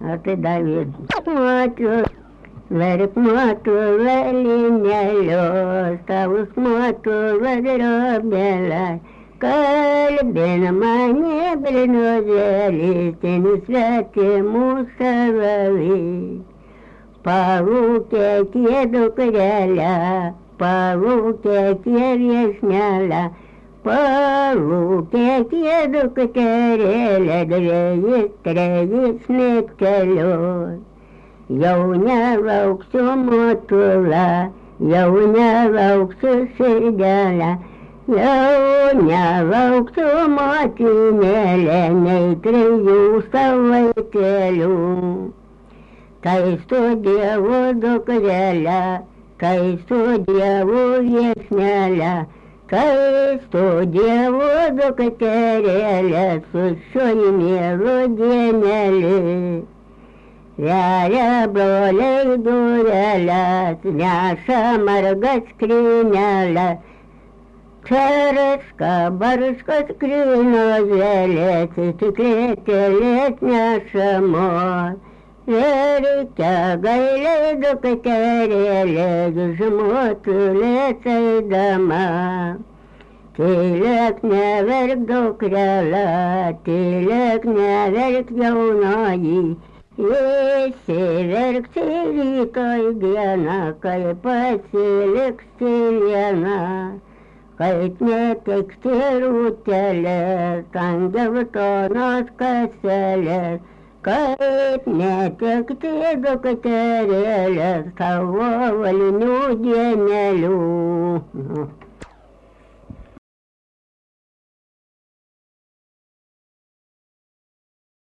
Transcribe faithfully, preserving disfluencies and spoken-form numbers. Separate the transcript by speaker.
Speaker 1: А ты, Давид, смотрю, верх смотрю, велиня лёста, смотрю, ведробела, кальбина мане принозели, стены святи мусорови. По руке кеду креля, по руке перья сняла, по руке кеду креля, греет, греет снег колёс. Я уняла всю мотула, я уняла всю сидела, я уняла всю мотинеля, не крию совителю. Кай студия воду креля, кай студия весняля, кай студия воду катереля, сущими родинели. Ряля бролей дуреля, сняша марга скриняля, Черешка, барышка скрина зелец, секрете летня шамот. Веритя гайле до катереле, жмут леса и дома. Телек наверх до крыла, телек наверх юной. Если верх целикой гена, кай поселек стелена. Кайт не текстиру теле, ангел то нас каселе. Кайт не текстиру катереле, того вольню денелю.